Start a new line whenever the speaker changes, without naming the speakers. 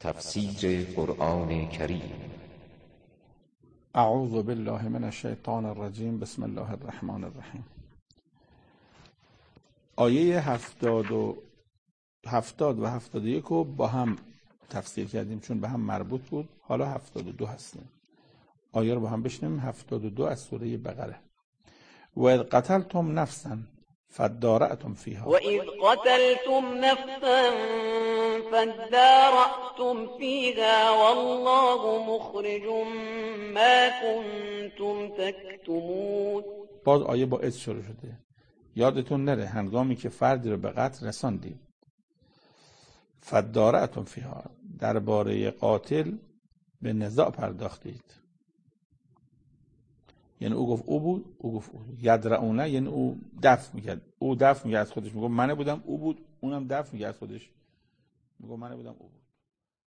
تفسیر قرآن کریم.
اعوذ بالله من الشیطان الرجیم. بسم الله الرحمن الرحیم. آیه 70 و 71 رو با هم تفسیر کردیم چون به هم مربوط بود. حالا 72 هستیم. آیه رو با هم بشنویم. 72 از سوره بقره. و اذ قتلتم نفسا فادارأتم فیها.
و اذ قتلتم نفسا فادارأتم فیها والله مخرج ما کنتم تکتمون.
باز آیه با اذ شروع شده. یادتون نره هنگامی که فردی رو به قتل رساندید، فادارأتم فیها، درباره قاتل به نزاع پرداختید. یعنی او گفت او بود، او گفت او بود. یدرعونه یعنی او دفع میکرد. او دفع میکرد از خودش، میگفت من بودم، او بود. اونم دفع میکرد از خودش، میگفت من بودم، او بود.